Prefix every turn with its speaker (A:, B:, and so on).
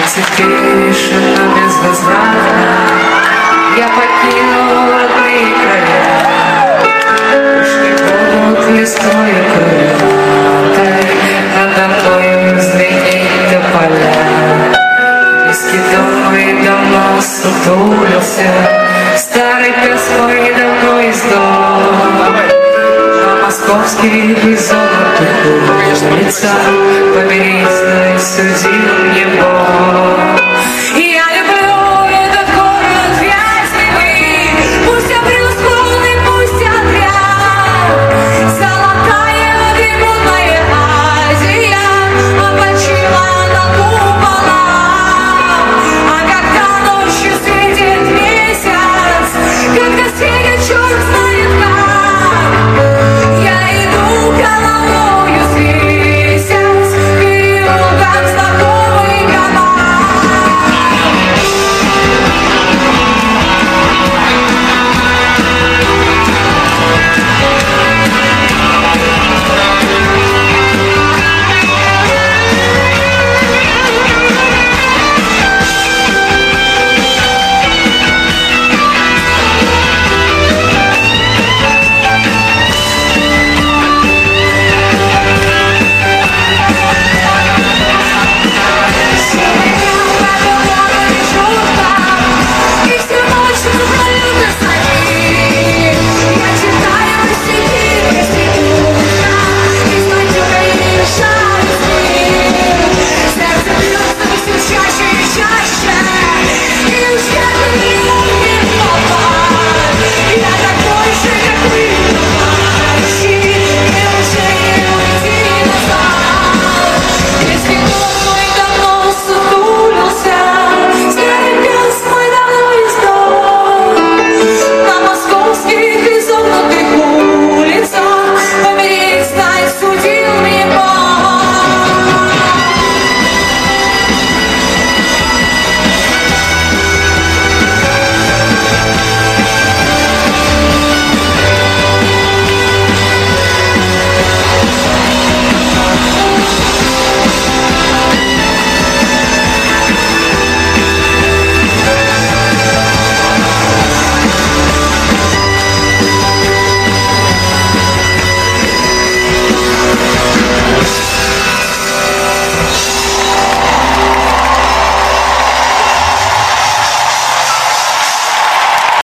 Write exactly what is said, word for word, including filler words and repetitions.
A: теперь решено безвозвратно я покинул родные края. Ушли будут листвой крылатой, надо мной взлететь до поля. Близкий дом мой давно сутулился, старый пес мой давно издох. На московских золотых улицах помириться судил его.